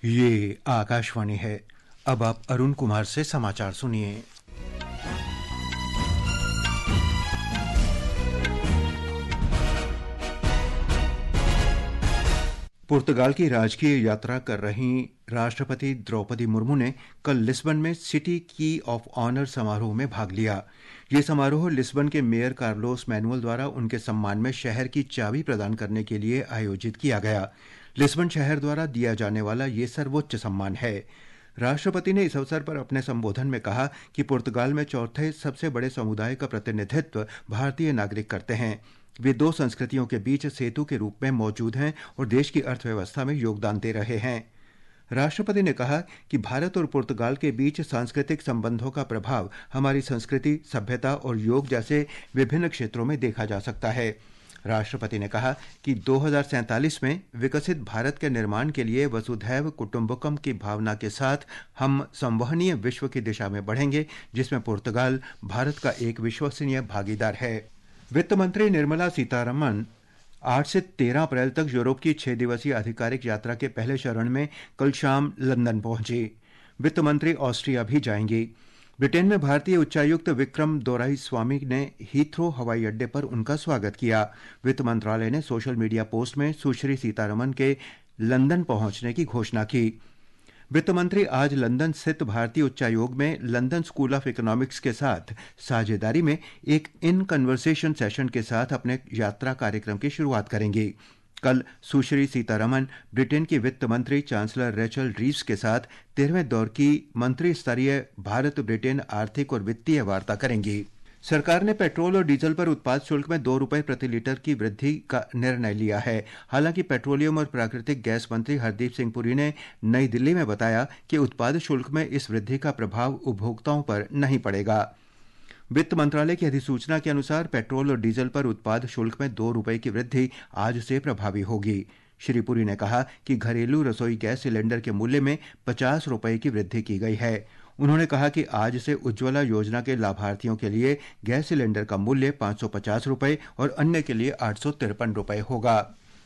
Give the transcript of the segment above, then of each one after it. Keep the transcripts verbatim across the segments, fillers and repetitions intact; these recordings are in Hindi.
ये आकाशवाणी है। अब आप अरुण कुमार से समाचार सुनिए। पुर्तगाल की राजकीय यात्रा कर रही राष्ट्रपति द्रौपदी मुर्मू ने कल लिस्बन में सिटी की ऑफ ऑनर समारोह में भाग लिया। ये समारोह लिस्बन के मेयर कार्लोस मैनुअल द्वारा उनके सम्मान में शहर की चाबी प्रदान करने के लिए आयोजित किया गया। लिस्बन शहर द्वारा दिया जाने वाला ये सर्वोच्च सम्मान है। राष्ट्रपति ने इस अवसर पर अपने संबोधन में कहा कि पुर्तगाल में चौथे सबसे बड़े समुदाय का प्रतिनिधित्व भारतीय नागरिक करते हैं। वे दो संस्कृतियों के बीच सेतु के रूप में मौजूद हैं और देश की अर्थव्यवस्था में योगदान दे रहे हैं। राष्ट्रपति ने कहा कि भारत और पुर्तगाल के बीच सांस्कृतिक संबंधों का प्रभाव हमारी संस्कृति, सभ्यता और योग जैसे विभिन्न क्षेत्रों में देखा जा सकता है। राष्ट्रपति ने कहा कि दो हज़ार सैंतालीस में विकसित भारत के निर्माण के लिए वसुधैव कुटुंबकम की भावना के साथ हम संवहनीय विश्व की दिशा में बढ़ेंगे, जिसमें पुर्तगाल भारत का एक विश्वसनीय भागीदार है। वित्त मंत्री निर्मला सीतारमण आठ से तेरह अप्रैल तक यूरोप की छह दिवसीय आधिकारिक यात्रा के पहले चरण में कल शाम लंदन पहुंची। वित्त मंत्री ऑस्ट्रिया भी जाएंगी। ब्रिटेन में भारतीय उच्चायुक्त विक्रम दोराईस्वामी ने हीथ्रो हवाई अड्डे पर उनका स्वागत किया। वित्त मंत्रालय ने सोशल मीडिया पोस्ट में सुश्री सीतारमण के लंदन पहुंचने की घोषणा की। वित्त मंत्री आज लंदन स्थित भारतीय उच्चायोग में लंदन स्कूल ऑफ इकोनॉमिक्स के साथ साझेदारी में एक इन कन्वर्सेशन सेशन के साथ अपने यात्रा कार्यक्रम की शुरुआत करेंगी। कल सुश्री सीतारमण ब्रिटेन की वित्त मंत्री चांसलर रेचल रीव्स के साथ तेरहवें दौर की मंत्री स्तरीय भारत ब्रिटेन आर्थिक और वित्तीय वार्ता करेंगी। सरकार ने पेट्रोल और डीजल पर उत्पाद शुल्क में दो रुपए प्रति लीटर की वृद्धि का निर्णय लिया है। हालांकि पेट्रोलियम और प्राकृतिक गैस मंत्री हरदीप सिंह पुरी ने नई दिल्ली में बताया कि उत्पाद शुल्क में इस वृद्धि का प्रभाव उपभोक्ताओं पर नहीं पड़ेगा। वित्त मंत्रालय की अधिसूचना के अनुसार पेट्रोल और डीजल पर उत्पाद शुल्क में दो रुपए की वृद्धि आज से प्रभावी होगी। श्री पुरी ने कहा कि घरेलू रसोई गैस सिलेंडर के मूल्य में पचास रुपए की वृद्धि की गई है। उन्होंने कहा कि आज से उज्ज्वला योजना के लाभार्थियों के लिए गैस सिलेंडर का मूल्य पांच सौ पचास रुपए और अन्य के लिए आठ सौ तिरपन रुपए होगा।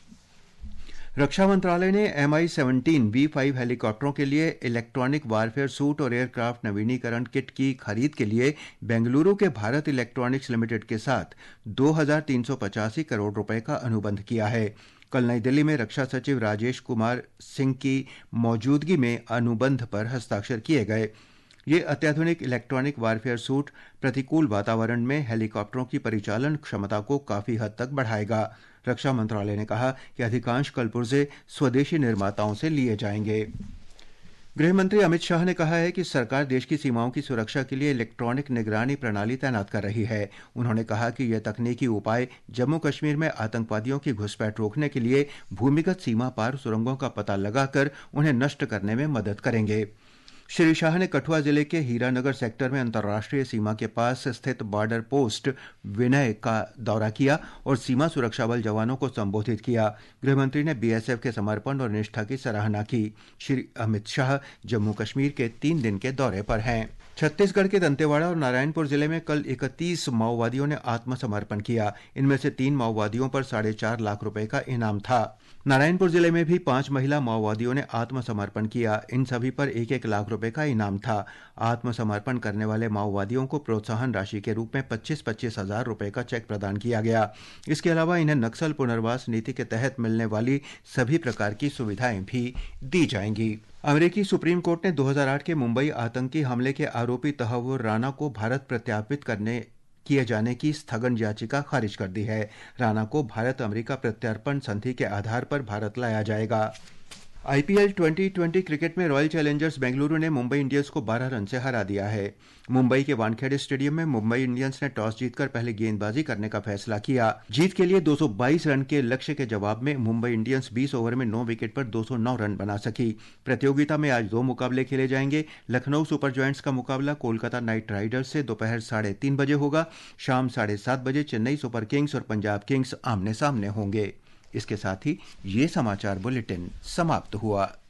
रक्षा मंत्रालय ने M I seventeen B five हेलीकॉप्टरों के लिए इलेक्ट्रॉनिक वारफेयर सूट और एयरक्राफ्ट नवीनीकरण किट की खरीद के लिए बेंगलुरु के भारत इलेक्ट्रॉनिक्स लिमिटेड के साथ दो हजार तीन सौ पचासी करोड़ रुपए का अनुबंध किया है। कल नई दिल्ली में रक्षा सचिव राजेश कुमार सिंह की मौजूदगी में अनुबंध पर हस्ताक्षर किए गए। ये अत्याधुनिक इलेक्ट्रॉनिक वारफेयर सूट प्रतिकूल वातावरण में हेलीकॉप्टरों की परिचालन क्षमता को काफी हद तक बढ़ाएगा। रक्षा मंत्रालय ने कहा कि अधिकांश कलपुर्जे स्वदेशी निर्माताओं से लिए जाएंगे। गृह मंत्री अमित शाह ने कहा है कि सरकार देश की सीमाओं की सुरक्षा के लिए इलेक्ट्रॉनिक निगरानी प्रणाली तैनात कर रही है। उन्होंने कहा कि यह तकनीकी उपाय जम्मू कश्मीर में आतंकवादियों की घुसपैठ रोकने के लिए भूमिगत सीमा पार सुरंगों का पता लगाकर उन्हें नष्ट करने में मदद करेंगे। श्री शाह ने कठुआ जिले के हीरानगर सेक्टर में अंतर्राष्ट्रीय सीमा के पास स्थित बॉर्डर पोस्ट विनय का दौरा किया और सीमा सुरक्षा बल जवानों को संबोधित किया। गृहमंत्री ने बीएसएफ के समर्पण और निष्ठा की सराहना की। श्री अमित शाह जम्मू कश्मीर के तीन दिन के दौरे पर हैं। छत्तीसगढ़ के दंतेवाड़ा और नारायणपुर जिले में कल इकतीस माओवादियों ने आत्मसमर्पण किया। इनमें से तीन माओवादियों पर साढ़े चार लाख रुपए का इनाम था। नारायणपुर जिले में भी पांच महिला माओवादियों ने आत्मसमर्पण किया। इन सभी पर एक एक लाख रुपए का इनाम था। आत्मसमर्पण करने वाले माओवादियों को प्रोत्साहन राशि के रूप में पच्चीस पच्चीस हजार रुपए का चेक प्रदान किया गया। इसके अलावा इन्हें नक्सल पुनर्वास नीति के तहत मिलने वाली सभी प्रकार की सुविधाएं भी दी जाएंगी। अमेरिकी सुप्रीम कोर्ट ने दो हज़ार आठ के मुंबई आतंकी हमले के आरोपी तहव्वुर राना को भारत प्रत्यार्पित करने किए जाने की स्थगन याचिका खारिज कर दी है। राना को भारत अमेरिका प्रत्यार्पण संधि के आधार पर भारत लाया जाएगा। आईपीएल ट्वेंटी ट्वेंटी क्रिकेट में रॉयल चैलेंजर्स बेंगलुरु ने मुंबई इंडियंस को बारह रन से हरा दिया है। मुंबई के वानखेड़े स्टेडियम में मुंबई इंडियंस ने टॉस जीतकर पहले गेंदबाजी करने का फैसला किया। जीत के लिए दो सौ बाईस रन के लक्ष्य के जवाब में मुंबई इंडियंस बीस ओवर में नौ विकेट पर दो सौ नौ रन बना सकी। प्रतियोगिता में आज दो मुकाबले खेले जाएंगे। लखनऊ सुपर जॉयंट्स का मुकाबला कोलकाता नाइट राइडर्स से दोपहर साढ़े तीन बजे होगा। शाम साढ़े सात बजे चेन्नई सुपर किंग्स और पंजाब किंग्स आमने सामने होंगे। इसके साथ ही ये समाचार बुलेटिन समाप्त हुआ।